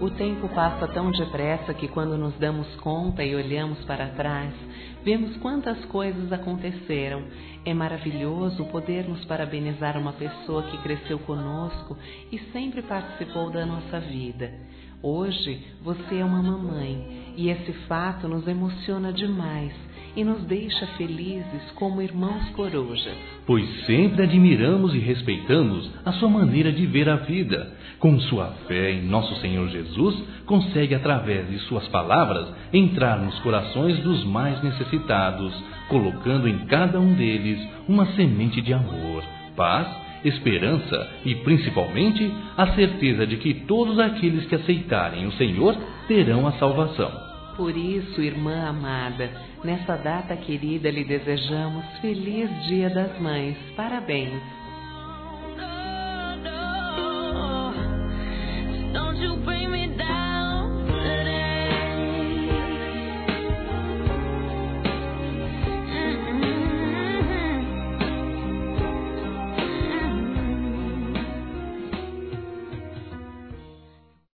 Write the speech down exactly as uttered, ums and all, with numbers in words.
O tempo passa tão depressa que quando nos damos conta e olhamos para trás, vemos quantas coisas aconteceram. É maravilhoso podermos parabenizar uma pessoa que cresceu conosco e sempre participou da nossa vida. Hoje você é uma mamãe e esse fato nos emociona demais e nos deixa felizes como irmãos corujas. Pois sempre admiramos e respeitamos a sua maneira de ver a vida. Com sua fé em nosso Senhor Jesus, consegue através de suas palavras entrar nos corações dos mais necessitados, colocando em cada um deles uma semente de amor, paz, esperança e, principalmente, a certeza de que todos aqueles que aceitarem o Senhor terão a salvação. Por isso, irmã amada, nessa data querida lhe desejamos Feliz Dia das Mães. Parabéns!